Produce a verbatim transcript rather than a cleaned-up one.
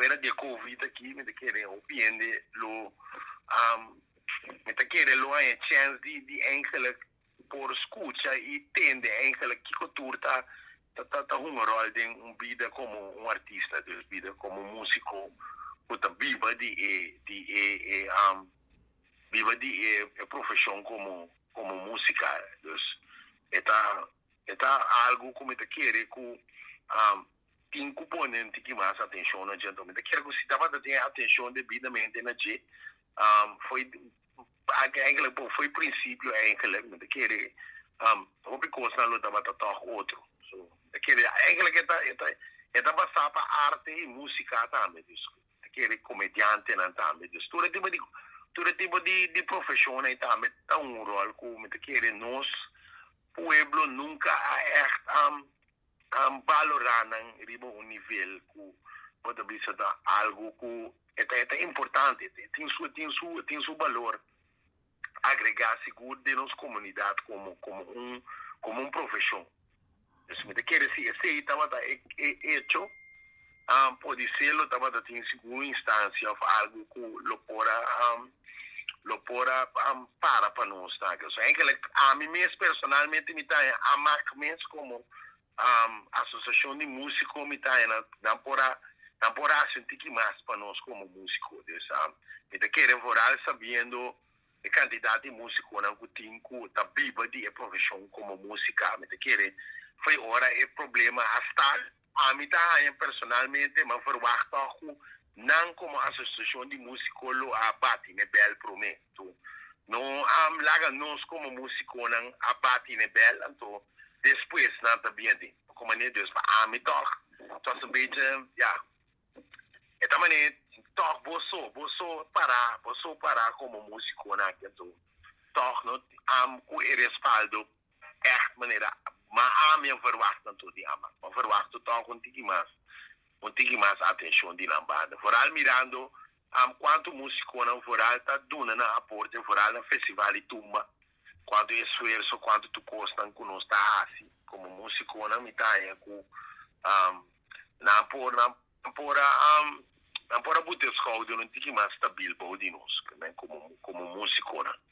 era de Covid aqui, me querer opinião lo um me querer lo a chance de de eigenlijk por escuta e tende eigenlijk que cultura tá tá tá um rol de um vida como um artista, de vida como músico, ou também viva de de de um viva de profissão como como música, dus eta eta algo como te querer que um tem componente que mais atenção na gente, me querer que se tava de ter atenção devidamente na gente, um foi eigenlijk foi princípio eigenlijk me querer um o que coisa não tava tá outro, so querer eigenlijk eta eta eta passar para arte e música também, dus querer comediante não também, dus tudo tipo de todo tipo de de profissão aí também tá um rol como te querer nós pueblo nunca é um um valorar riba um nível que pode ser algo que é é importante, tem sua tem sua tem seu valor agregar seguro de nossa comunidade como como um como um profissão. Isso me quer dizer se estava é hecho um pode ser lo estava da tem segura instância of algo que lo pora um, lo pora um, para para nós tá que so eigenlijk a mim mesmo personalmente me tá a marcas como um, associação de músico me tá na na pora na pora sentir que mais para nós como músico dessa me te querer vorar sabendo a quantidade de músico não que tem que tá viva de profissão como música me te querer foi hora é problema hasta a mim tá personalmente mas verwacht não como associação de músico lo abate ne bel prometo não am laga nós como músico não abate ne bel então depois não também de como nem Deus a mim toch toch um beetje ja é também toch boso boso para boso para como músico não então toch não am com respaldo echt maneira mas a mim verwacht tanto de ama verwacht toch um tiki mais um tigre mais atenção de lambada. Foral mirando um, quanto músico não foral tá dando na aporte foral no festival de tumba. Quanto esforço, quanto tu custa com nós tá assim, como músico não me tá é com um na por na por um na por a botar escola de um tigre mais stabil para de nós, né, como como músico, né.